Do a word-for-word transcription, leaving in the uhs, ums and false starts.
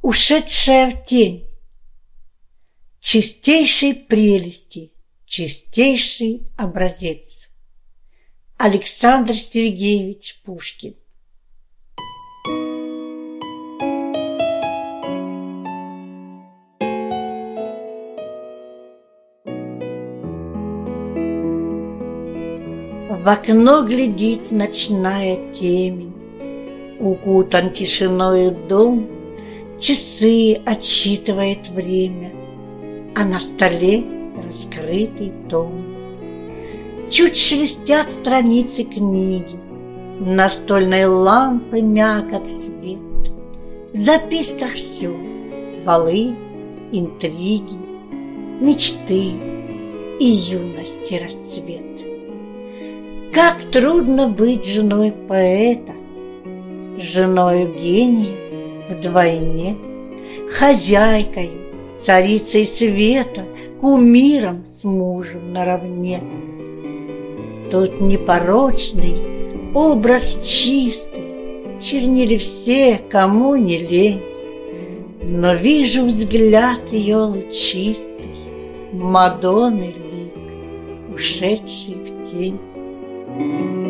Ушедшая в тень. Чистейшей прелести, чистейший образец. Александр Сергеевич Пушкин. В окно глядит ночная темень, укутан тишиною дом, часы отсчитывает время, а на столе раскрытый том. Чуть шелестят страницы книги, настольной лампы мягок свет. В записках все — балы, интриги, мечты и юности расцвет. Как трудно быть женой поэта, женою гения вдвойне, хозяйкою, царицей света, кумиром с мужем наравне. Тут непорочный, образ чистый, чернили все, кому не лень, но вижу взгляд ее лучистый, Мадонны лик, ушедший в тень.